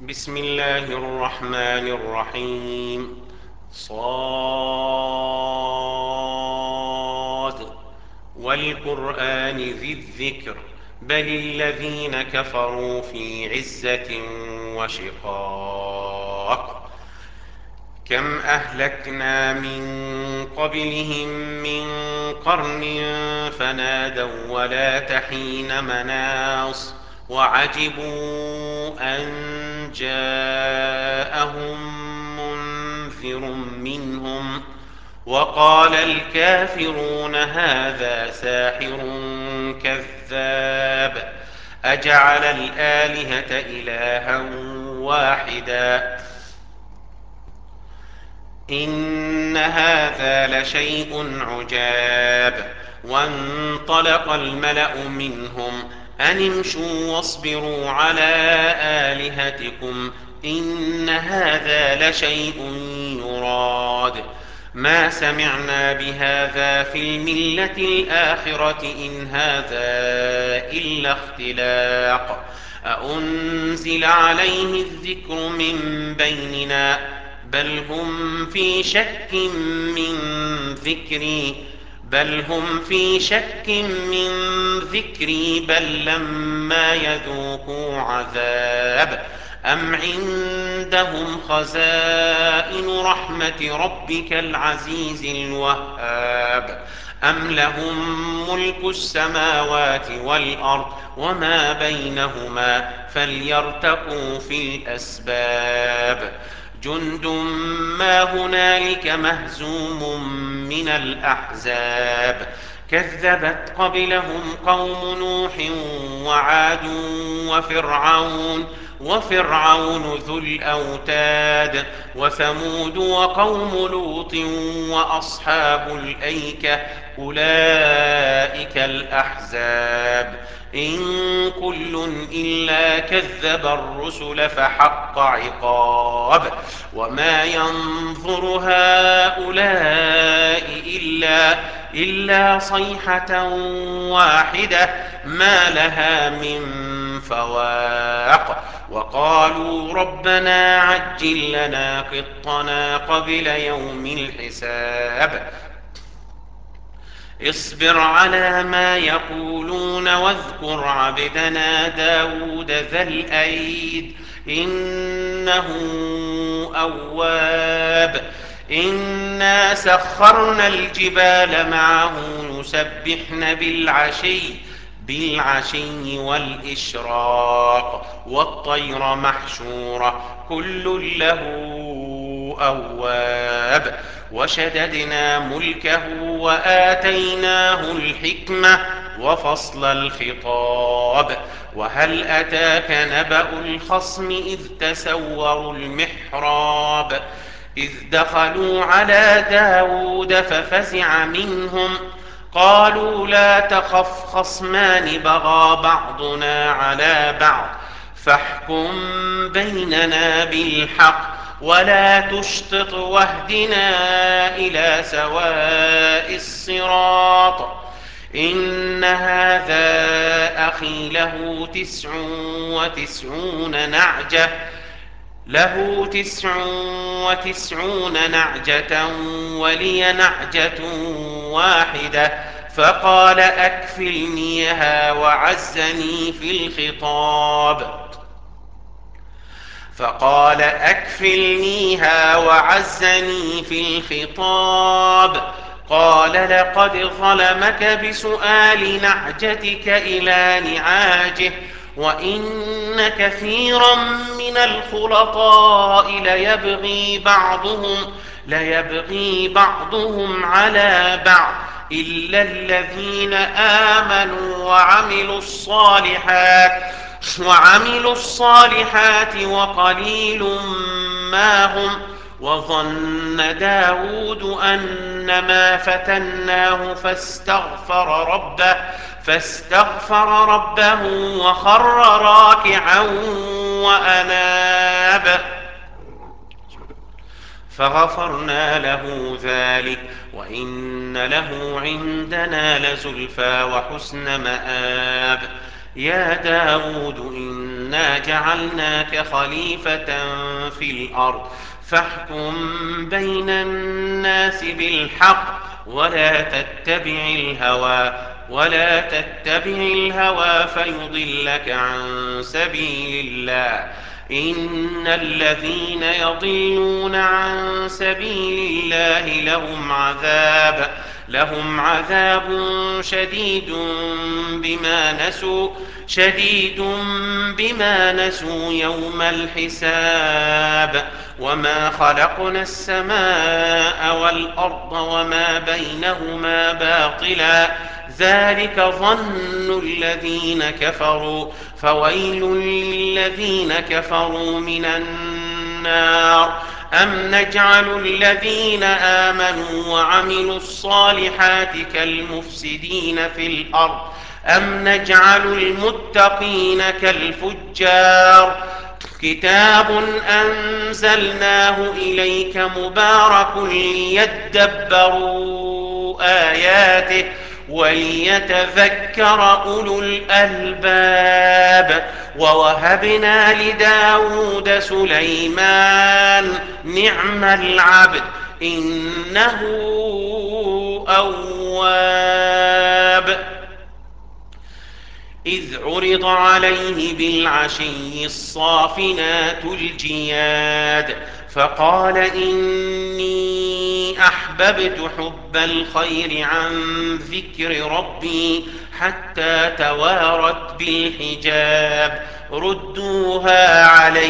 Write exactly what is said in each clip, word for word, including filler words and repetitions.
بسم الله الرحمن الرحيم. صاد والقرآن ذي الذكر بل الذين كفروا في عزة وشقاق. كم أهلكنا من قبلهم من قرن فنادوا ولا تحين مناص وعجبوا أن جاءهم منذر منهم وقال الكافرون هذا ساحر كذاب أجعل الآلهة إلها واحدا إن هذا لشيء عجاب. وانطلق الملأ منهم أن امشوا واصبروا على آلهتكم إن هذا لشيء يراد ما سمعنا بهذا في الملة الآخرة إن هذا إلا اختلاق أأنزل عليه الذكر من بيننا بل هم في شك من ذكري بل هم في شك من ذكري بل لما يذوقوا عذاب أم عندهم خزائن رحمة ربك العزيز الوهاب أم لهم ملك السماوات والأرض وما بينهما فليرتقوا في الأسباب جند ما هنالك مهزوم من الأحزاب كذبت قبلهم قوم نوح وعاد وفرعون وفرعون ذو الأوتاد وثمود وقوم لوط وأصحاب الأيكة أولئك الأحزاب إن كل إلا كذب الرسل فحق عقاب وما ينظر هؤلاء إلا إلا صيحة واحدة ما لها من فواق وقالوا ربنا عجل لنا قطنا قبل يوم الحساب اصبر على ما يقولون واذكر عبدنا داود ذا الأيد إنه أواب إنا سخرنا الجبال معه يسبحن بالعشي بالعشي والإشراق والطير محشورة كل له أواب وشددنا ملكه وآتيناه الحكمة وفصل الخطاب وهل أتاك نبأ الخصم إذ تسوروا المحراب إذ دخلوا على داود ففزع منهم قالوا لا تخف خصمان بغى بعضنا على بعض فاحكم بيننا بالحق ولا تشطط واهدنا إلى سواء الصراط إن هذا أخي له تسع وتسعون نعجة له تسع وتسعون نعجة ولي نعجة واحدة فقال أكفلنيها وعزني في الخطاب فقال أكفلنيها وعزني في الخطاب قال لقد ظلمك بسؤال نعجتك إلى نعاجه وإن كثيرا من الخلطاء ليبغي بعضهم ليبغي بعضهم على بعض إلا الذين آمنوا وعملوا الصالحات وعملوا الصالحات وقليل ما هم وظن داود أنما فتناه فاستغفر ربه فاستغفر ربه وخر راكعا وأناب فغفرنا له ذلك وإن له عندنا لزلفى وحسن مآب يا داود إن إنا جعلناك خليفة في الأرض فاحكم بين الناس بالحق ولا تتبع الهوى ولا تتبع الهوى فيضلك عن سبيل الله إن الذين يضلون عن سبيل الله لهم عذاب لهم عذاب شديد بما نسوا شديد بما نسوا يوم الحساب وما خلقنا السماء والأرض وما بينهما باطلا ذلك ظن الذين كفروا فويل للذين كفروا من النار أم نجعل الذين آمنوا وعملوا الصالحات كالمفسدين في الأرض أم نجعل المتقين كالفجار كتاب أنزلناه إليك مبارك ليدبروا آياته وليتذكر أولو الألباب ووهبنا لداود سليمان نعم العبد إنه أواب إذ عرض عليه بالعشي الصافنات الجياد فقال إني أحببت حب الخير عن ذكر ربي حتى توارت بالحجاب ردوها علي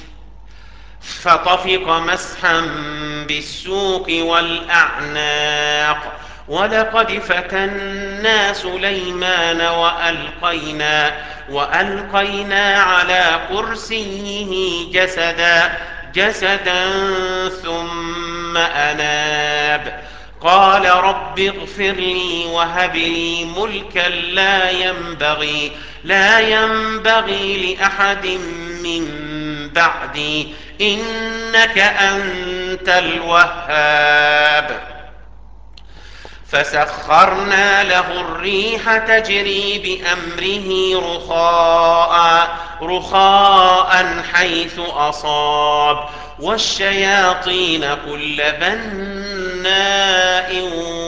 فطفق مسحا بالسوق والأعناق ولقد فتنا سليمان وألقينا وألقينا على كرسيه جسدا جسدا ثم أناب قال رب اغفر لي وهب لي ملكا لا ينبغي لا ينبغي لأحد من بعدي إنك أنت الوهاب فسخرنا له الريح تجري بأمره رخاء رخاء حيث أصاب والشياطين كل بناء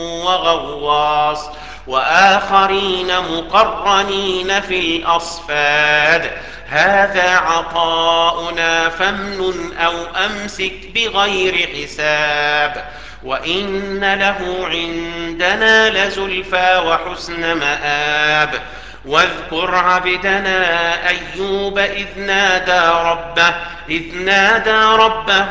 وغواص وآخرين مقرنين في الأصفاد هذا عطاؤنا فامنن أو أمسك بغير حساب وإن له عندنا لزلفى وحسن مآب واذكر عبدنا أيوب إذ نادى ربه إذ نادى ربه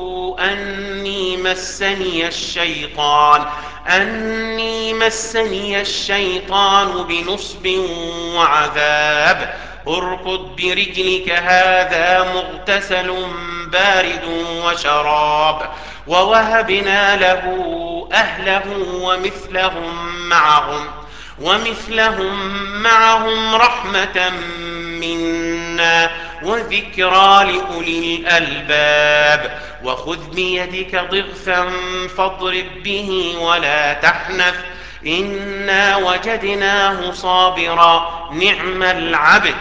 أني مسني الشيطان أني مسني الشيطان بنصب وعذاب اركض برجلك هذا مغتسل بارد وشراب ووهبنا له أهله ومثلهم معهم ومثلهم معهم رحمة منا وذكرى لأولي الألباب وخذ بيدك ضغثا فاضرب به ولا تحنث إنا وجدناه صابرا نعم العبد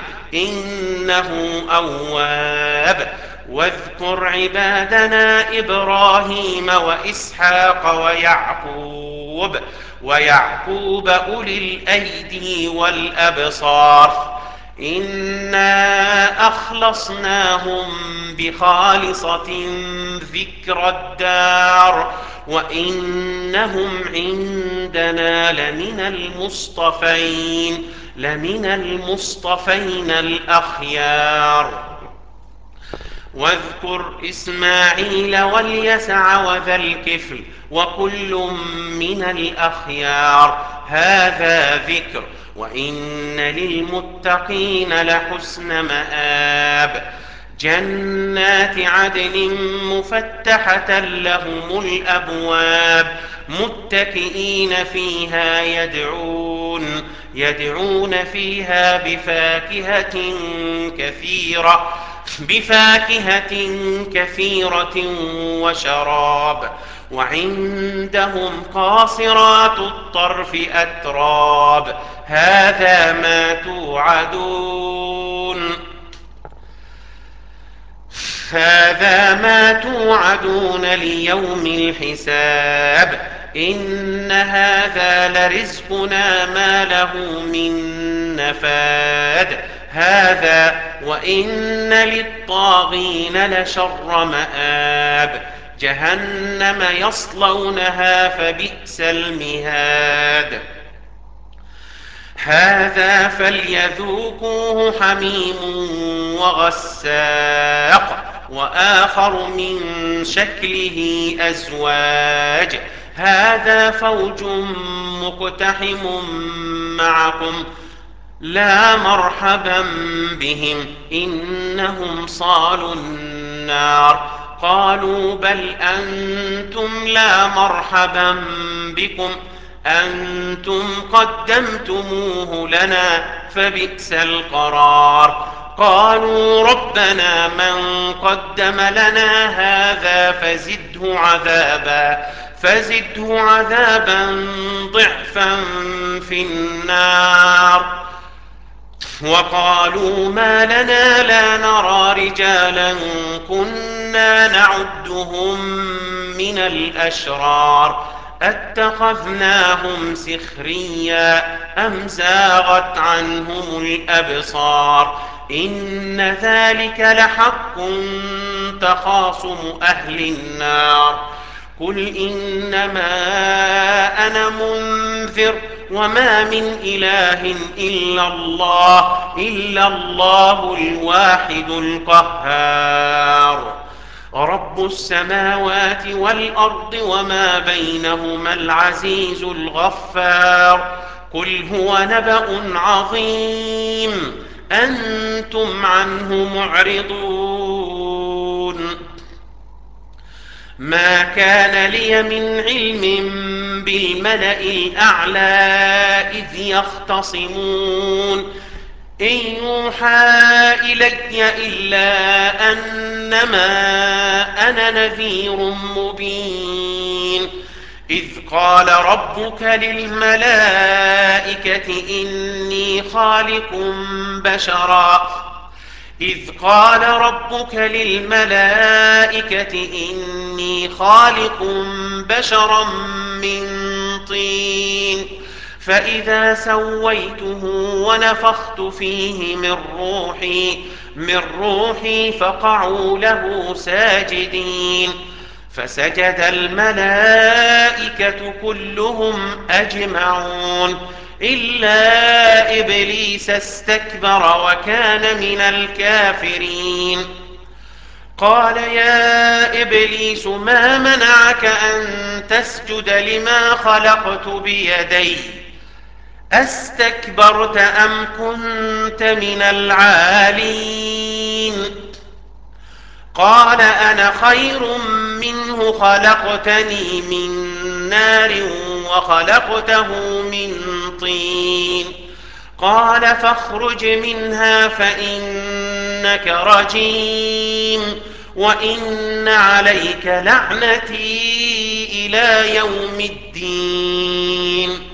إنه أواب واذكر عبادنا إبراهيم وإسحاق ويعقوب ويعقوب أولي الأيدي والأبصار إنا أخلصناهم بخالصة ذكر الدار وإنهم عندنا لمن المصطفين لمن المصطفين الأخيار واذكر إسماعيل واليسع وذا الكفل وكل من الأخيار هذا ذكر وإن للمتقين لحسن مآب جنات عدن مفتحة لهم الأبواب متكئين فيها يدعون يدعون فيها بفاكهة كثيرة بفاكهة كثيرة وشراب وعندهم قاصرات الطرف أتراب هذا ما توعدون هذا ما توعدون ليوم الحساب إن هذا لرزقنا ما له من نفاد هذا وإن للطاغين لشر مآب جهنم يصلونها فبئس المهاد هذا فليذوقوه حميم وغساق وآخر من شكله أزواج هذا فوج مقتحم معكم لا مرحبا بهم إنهم صالوا النار قالوا بل أنتم لا مرحبا بكم أنتم قدمتموه لنا فبئس القرار قالوا ربنا من قدم لنا هذا فزده عذابا فزده عذابا ضعفا في النار وقالوا ما لنا لا نرى رجالا كنا نعدهم من الأشرار اتخذناهم سخريا أم زاغت عنهم الأبصار إن ذلك لحق تخاصم أهل النار قل إنما أنا منذر وما من إله إلا الله إلا الله الواحد القهار رب السماوات والأرض وما بينهما العزيز الغفار قل هو نبأ عظيم أنتم عنه معرضون ما كان لي من علم بالملأ الأعلى إذ يختصمون إن يوحى إلي إلا أنما أنا نذير مبين إذ قال ربك للملائكة إني خالق بشرا إذ قال ربك للملائكة إني خالق بشرا من طين فإذا سويته ونفخت فيه من روحي من روحي فقعوا له ساجدين فسجد الملائكة كلهم أجمعون إلا إبليس استكبر وكان من الكافرين قال يا إبليس ما منعك أن تسجد لما خلقت بيدي أستكبرت أم كنت من العالين قال أنا خير منه خلقتني من نار وخلقته من طين قال فاخرج منها فإنك رجيم وإن عليك لعنتي إلى يوم الدين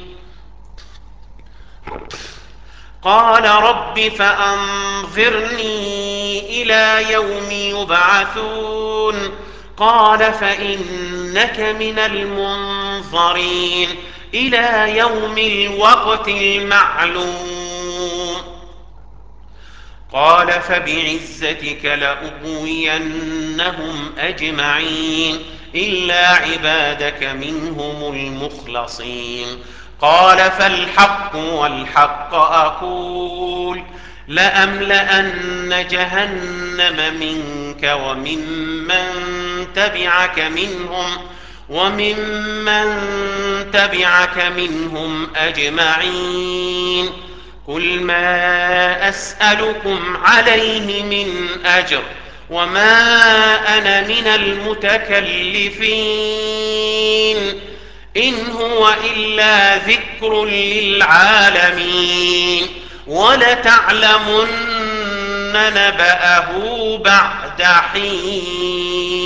قال رب فأنظرني إلى يوم يبعثون قال فإنك من المنظرين إلى يوم الوقت المعلوم قال فبعزتك لأغوينهم أجمعين إلا عبادك منهم المخلصين قال فالحق والحق أقول لأملأن جهنم منك وممن تبعك منهم وممن تبعك منهم أجمعين قل ما أسألكم عليه من أجر وما أنا من المتكلفين إن هو إلا ذكر للعالمين ولتعلمن نبأه بعد حين